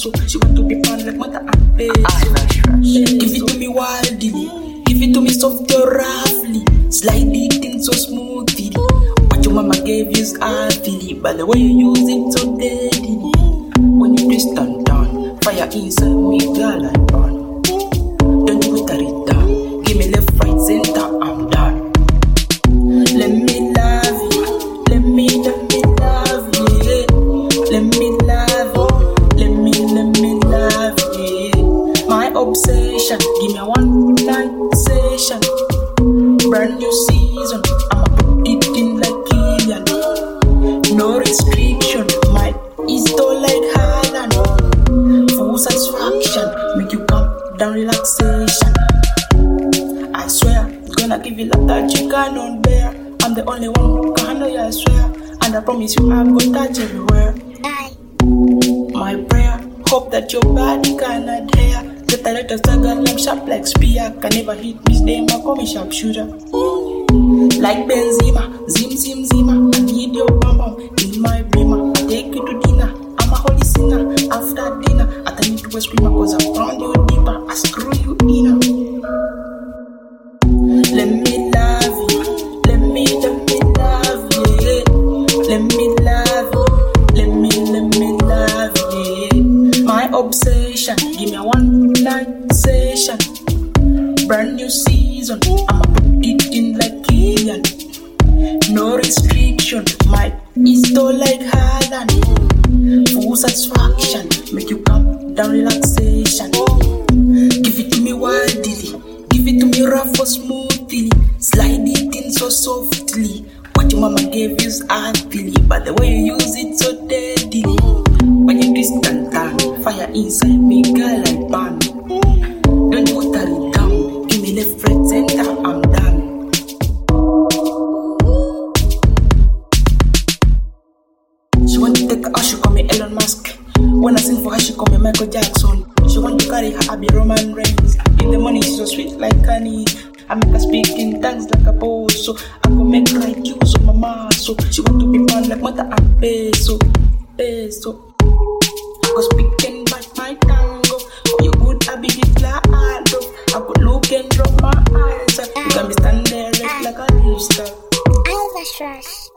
so she want to be fun like mother and bass. Give it to me wildly, give it to me soft or roughly, slide it in so smoothly. What your mama gave you is heartily, but the way you use it so deadly. When you twist and turn, fire inside me, girl, I burn. Don't do it a return, give me left, right, center, I'm done. Let me love you, let me love you, yeah. Let me love you, let me love you, yeah. My obsession, give me a one night session. Brand new season, I'ma put it in like Killian. No restriction, my Easter like Highland. Full satisfaction, make you come down relaxation. I swear, gonna give you like that you cannot bear. I'm the only one who can handle you, I swear. And I promise you I'm gonna touch everywhere. My prayer, hope that your body cannot hear. Get a letter girl, I'm sharp like spear. Can never hit me, stay my call me sharp shooter. Like Benzema, zim zim zima. I need your bum bum in my beamer. I take you to dinner, I'm a holy sinner. After dinner, I turn you to a screamer, cause I found you deeper. I screw you inner. Let me love you, let me love you, yeah. Let me love you, let me love you, yeah. My obsession, give me a one night session. Brand new season, I'ma put it in like Killian. No restriction, my Easter like Highland. Full satisfaction, make you come down relaxation. Give it to me wildly, give it to me rough or smoothly, slide it in so softly. What your mama gave you is heartily, but the way you use it so deadly. When you twist and turn, fire inside me, girl, I burn. Don't put her down, give me left, right, center, I'm done. She want to take her, she call me Elon Musk. When I sing for her, she call me Michael Jackson. She want to carry her, I be Roman Reigns. In the morning, she's so sweet like honey. I make her speak in tongues like a boss, so I go make right use of my mouth. So she want to be fun like mother and peso. I go speak and bite my tango. For you good, I be Hitler Aldo. I go look and drop my eyes. You can be standing there like a rooster. Alva Trash.